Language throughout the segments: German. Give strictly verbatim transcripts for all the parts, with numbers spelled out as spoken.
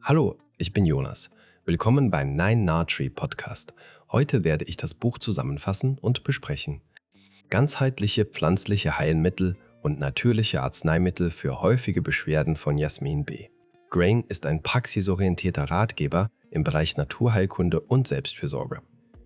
Hallo, ich bin Jonas. Willkommen beim Nine Nah Tree Podcast. Heute werde ich das Buch zusammenfassen und besprechen. Ganzheitliche pflanzliche Heilmittel und natürliche Arzneimittel für häufige Beschwerden von Jasmin B. Grain ist ein praxisorientierter Ratgeber im Bereich Naturheilkunde und Selbstfürsorge.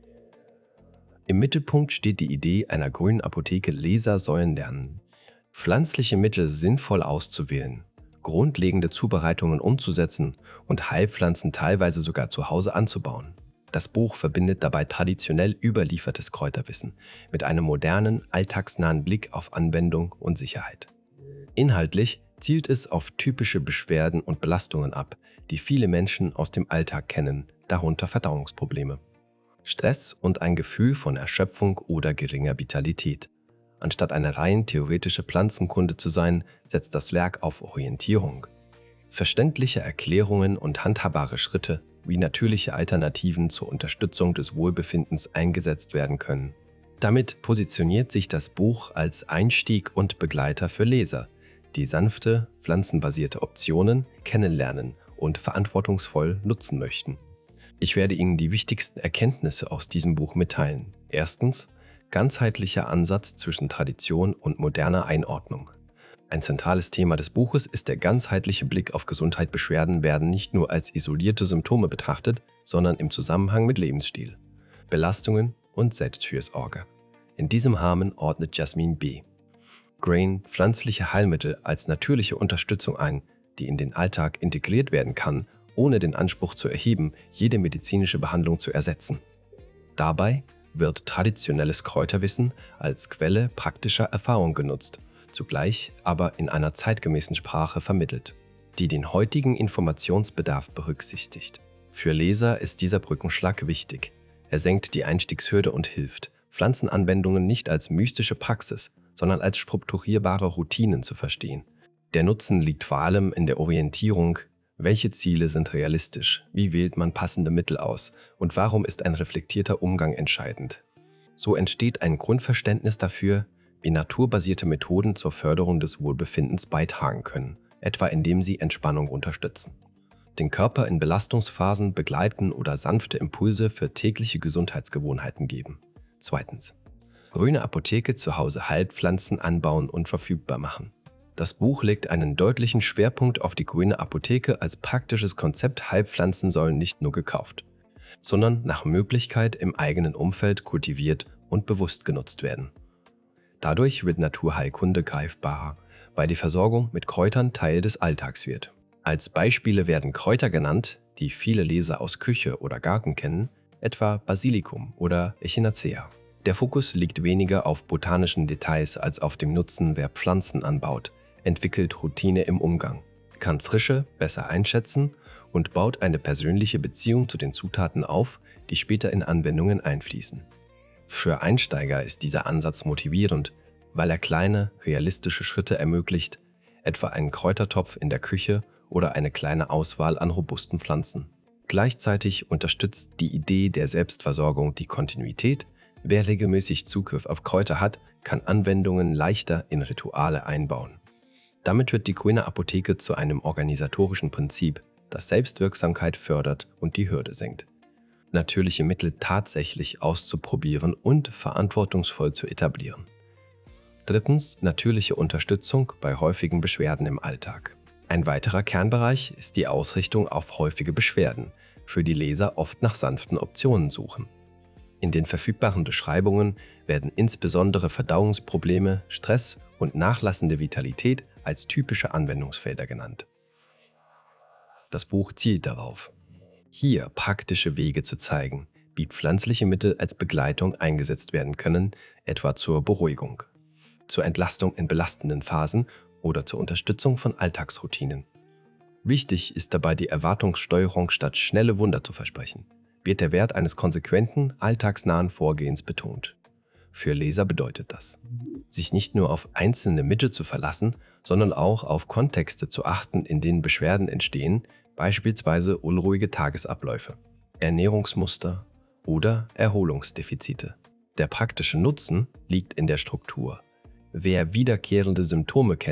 Im Mittelpunkt steht die Idee einer grünen Apotheke Leser sollen lernen, pflanzliche Mittel sinnvoll auszuwählen, grundlegende Zubereitungen umzusetzen und Heilpflanzen teilweise sogar zu Hause anzubauen. Das Buch verbindet dabei traditionell überliefertes Kräuterwissen mit einem modernen, alltagsnahen Blick auf Anwendung und Sicherheit. Inhaltlich zielt es auf typische Beschwerden und Belastungen ab, die viele Menschen aus dem Alltag kennen, darunter Verdauungsprobleme, Stress und ein Gefühl von Erschöpfung oder geringer Vitalität. Anstatt eine rein theoretische Pflanzenkunde zu sein, setzt das Werk auf Orientierung. Verständliche Erklärungen und handhabbare Schritte, wie natürliche Alternativen zur Unterstützung des Wohlbefindens eingesetzt werden können. Damit positioniert sich das Buch als Einstieg und Begleiter für Leser, die sanfte, pflanzenbasierte Optionen kennenlernen und verantwortungsvoll nutzen möchten. Ich werde Ihnen die wichtigsten Erkenntnisse aus diesem Buch mitteilen. Erstens, ganzheitlicher Ansatz zwischen Tradition und moderner Einordnung. Ein zentrales Thema des Buches ist der ganzheitliche Blick auf Gesundheit. Beschwerden werden nicht nur als isolierte Symptome betrachtet, sondern im Zusammenhang mit Lebensstil, Belastungen und Selbstfürsorge. In diesem Rahmen ordnet Jasmin B. Grain pflanzliche Heilmittel als natürliche Unterstützung ein, die in den Alltag integriert werden kann, ohne den Anspruch zu erheben, jede medizinische Behandlung zu ersetzen. Dabei wird traditionelles Kräuterwissen als Quelle praktischer Erfahrung genutzt, zugleich aber in einer zeitgemäßen Sprache vermittelt, die den heutigen Informationsbedarf berücksichtigt. Für Leser ist dieser Brückenschlag wichtig. Er senkt die Einstiegshürde und hilft, Pflanzenanwendungen nicht als mystische Praxis, sondern als strukturierbare Routinen zu verstehen. Der Nutzen liegt vor allem in der Orientierung. Welche Ziele sind realistisch? Wie wählt man passende Mittel aus? Und warum ist ein reflektierter Umgang entscheidend? So entsteht ein Grundverständnis dafür, wie naturbasierte Methoden zur Förderung des Wohlbefindens beitragen können, etwa indem sie Entspannung unterstützen, den Körper in Belastungsphasen begleiten oder sanfte Impulse für tägliche Gesundheitsgewohnheiten geben. Zweitens. Grüne Apotheke zu Hause Heilpflanzen anbauen und verfügbar machen. Das Buch legt einen deutlichen Schwerpunkt auf die grüne Apotheke als praktisches Konzept. Heilpflanzen sollen nicht nur gekauft, sondern nach Möglichkeit im eigenen Umfeld kultiviert und bewusst genutzt werden. Dadurch wird Naturheilkunde greifbarer, weil die Versorgung mit Kräutern Teil des Alltags wird. Als Beispiele werden Kräuter genannt, die viele Leser aus Küche oder Garten kennen, etwa Basilikum oder Echinacea. Der Fokus liegt weniger auf botanischen Details als auf dem Nutzen, wer Pflanzen anbaut, entwickelt Routine im Umgang, kann Frische besser einschätzen und baut eine persönliche Beziehung zu den Zutaten auf, die später in Anwendungen einfließen. Für Einsteiger ist dieser Ansatz motivierend, weil er kleine, realistische Schritte ermöglicht, etwa einen Kräutertopf in der Küche oder eine kleine Auswahl an robusten Pflanzen. Gleichzeitig unterstützt die Idee der Selbstversorgung die Kontinuität. Wer regelmäßig Zugriff auf Kräuter hat, kann Anwendungen leichter in Rituale einbauen. Damit wird die grüne Apotheke zu einem organisatorischen Prinzip, das Selbstwirksamkeit fördert und die Hürde senkt, natürliche Mittel tatsächlich auszuprobieren und verantwortungsvoll zu etablieren. Drittens, natürliche Unterstützung bei häufigen Beschwerden im Alltag. Ein weiterer Kernbereich ist die Ausrichtung auf häufige Beschwerden, für die Leser oft nach sanften Optionen suchen. In den verfügbaren Beschreibungen werden insbesondere Verdauungsprobleme, Stress und nachlassende Vitalität als typische Anwendungsfelder genannt. Das Buch zielt darauf, hier praktische Wege zu zeigen, wie pflanzliche Mittel als Begleitung eingesetzt werden können, etwa zur Beruhigung, zur Entlastung in belastenden Phasen oder zur Unterstützung von Alltagsroutinen. Wichtig ist dabei die Erwartungssteuerung, statt schnelle Wunder zu versprechen, wird der Wert eines konsequenten, alltagsnahen Vorgehens betont. Für Leser bedeutet das, sich nicht nur auf einzelne Mittel zu verlassen, sondern auch auf Kontexte zu achten, in denen Beschwerden entstehen, beispielsweise unruhige Tagesabläufe, Ernährungsmuster oder Erholungsdefizite. Der praktische Nutzen liegt in der Struktur. Wer wiederkehrende Symptome kennt,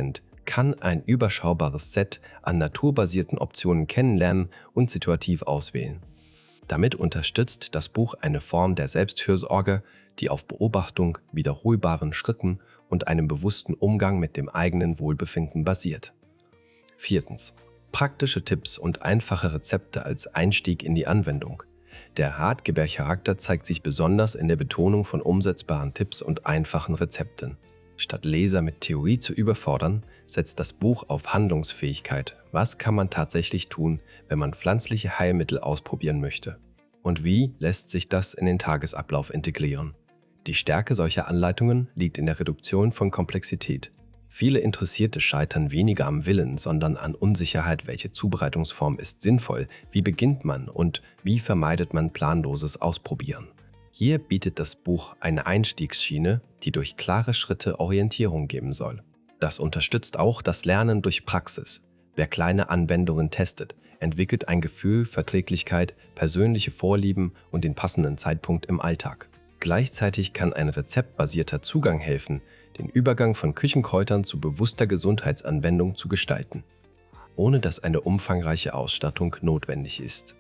kann ein überschaubares Set an naturbasierten Optionen kennenlernen und situativ auswählen. Damit unterstützt das Buch eine Form der Selbstfürsorge, die auf Beobachtung, wiederholbaren Schritten und einem bewussten Umgang mit dem eigenen Wohlbefinden basiert. Viertens. Praktische Tipps und einfache Rezepte als Einstieg in die Anwendung. Der Ratgebercharakter zeigt sich besonders in der Betonung von umsetzbaren Tipps und einfachen Rezepten. Statt Leser mit Theorie zu überfordern, setzt das Buch auf Handlungsfähigkeit. Was kann man tatsächlich tun, wenn man pflanzliche Heilmittel ausprobieren möchte? Und wie lässt sich das in den Tagesablauf integrieren? Die Stärke solcher Anleitungen liegt in der Reduktion von Komplexität. Viele Interessierte scheitern weniger am Willen, sondern an Unsicherheit, welche Zubereitungsform ist sinnvoll, wie beginnt man und wie vermeidet man planloses Ausprobieren. Hier bietet das Buch eine Einstiegsschiene, die durch klare Schritte Orientierung geben soll. Das unterstützt auch das Lernen durch Praxis. Wer kleine Anwendungen testet, entwickelt ein Gefühl, Verträglichkeit, persönliche Vorlieben und den passenden Zeitpunkt im Alltag. Gleichzeitig kann ein rezeptbasierter Zugang helfen, den Übergang von Küchenkräutern zu bewusster Gesundheitsanwendung zu gestalten, ohne dass eine umfangreiche Ausstattung notwendig ist.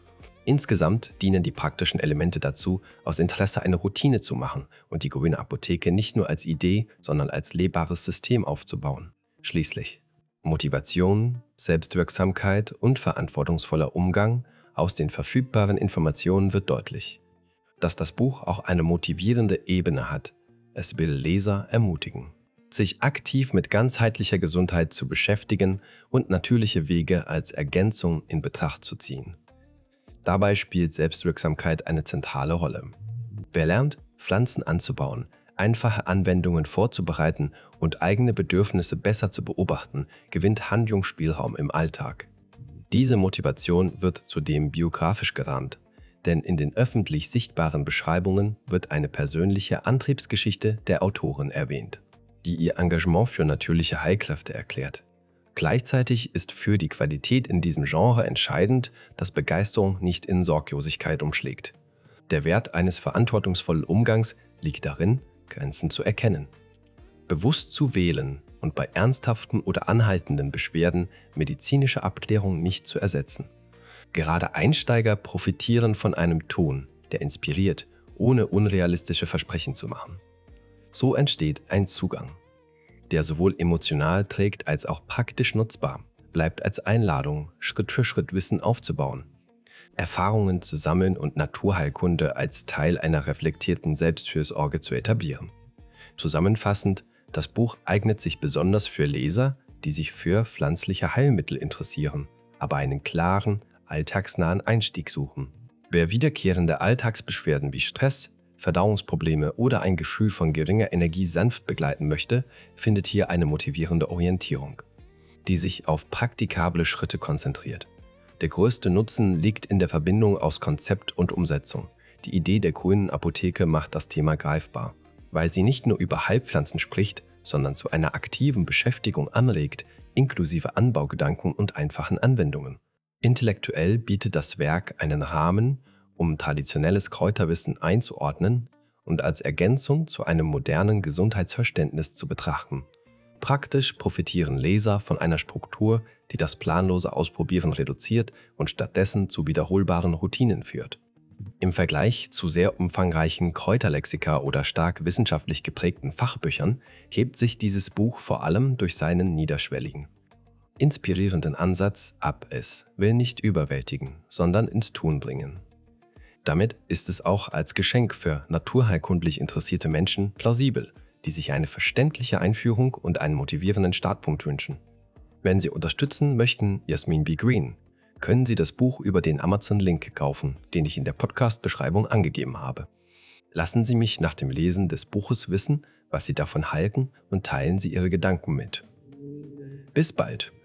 Insgesamt dienen die praktischen Elemente dazu, aus Interesse eine Routine zu machen und die grüne Apotheke nicht nur als Idee, sondern als lebbares System aufzubauen. Schließlich Motivation, Selbstwirksamkeit und verantwortungsvoller Umgang aus den verfügbaren Informationen wird deutlich. Dass das Buch auch eine motivierende Ebene hat. Es will Leser ermutigen, sich aktiv mit ganzheitlicher Gesundheit zu beschäftigen und natürliche Wege als Ergänzung in Betracht zu ziehen. Dabei spielt Selbstwirksamkeit eine zentrale Rolle. Wer lernt, Pflanzen anzubauen, einfache Anwendungen vorzubereiten und eigene Bedürfnisse besser zu beobachten, gewinnt Handlungsspielraum im Alltag. Diese Motivation wird zudem biografisch gerahmt, denn in den öffentlich sichtbaren Beschreibungen wird eine persönliche Antriebsgeschichte der Autorin erwähnt, die ihr Engagement für natürliche Heilkräfte erklärt. Gleichzeitig ist für die Qualität in diesem Genre entscheidend, dass Begeisterung nicht in Sorglosigkeit umschlägt. Der Wert eines verantwortungsvollen Umgangs liegt darin, Grenzen zu erkennen, bewusst zu wählen und bei ernsthaften oder anhaltenden Beschwerden medizinische Abklärung nicht zu ersetzen. Gerade Einsteiger profitieren von einem Ton, der inspiriert, ohne unrealistische Versprechen zu machen. So entsteht ein Zugang, der sowohl emotional trägt als auch praktisch nutzbar, bleibt als Einladung, Schritt für Schritt Wissen aufzubauen, Erfahrungen zu sammeln und Naturheilkunde als Teil einer reflektierten Selbstfürsorge zu etablieren. Zusammenfassend, das Buch eignet sich besonders für Leser, die sich für pflanzliche Heilmittel interessieren, aber einen klaren, alltagsnahen Einstieg suchen. Wer wiederkehrende Alltagsbeschwerden wie Stress, Verdauungsprobleme oder ein Gefühl von geringer Energie sanft begleiten möchte, findet hier eine motivierende Orientierung, die sich auf praktikable Schritte konzentriert. Der größte Nutzen liegt in der Verbindung aus Konzept und Umsetzung. Die Idee der grünen Apotheke macht das Thema greifbar, weil sie nicht nur über Heilpflanzen spricht, sondern zu einer aktiven Beschäftigung anregt, inklusive Anbaugedanken und einfachen Anwendungen. Intellektuell bietet das Werk einen Rahmen, um traditionelles Kräuterwissen einzuordnen und als Ergänzung zu einem modernen Gesundheitsverständnis zu betrachten. Praktisch profitieren Leser von einer Struktur, die das planlose Ausprobieren reduziert und stattdessen zu wiederholbaren Routinen führt. Im Vergleich zu sehr umfangreichen Kräuterlexika oder stark wissenschaftlich geprägten Fachbüchern hebt sich dieses Buch vor allem durch seinen niederschwelligen, inspirierenden Ansatz ab. Es will nicht überwältigen, sondern ins Tun bringen. Damit ist es auch als Geschenk für naturheilkundlich interessierte Menschen plausibel, die sich eine verständliche Einführung und einen motivierenden Startpunkt wünschen. Wenn Sie unterstützen möchten, Jasmin B. Green, können Sie das Buch über den Amazon-Link kaufen, den ich in der Podcast-Beschreibung angegeben habe. Lassen Sie mich nach dem Lesen des Buches wissen, was Sie davon halten, und teilen Sie Ihre Gedanken mit. Bis bald!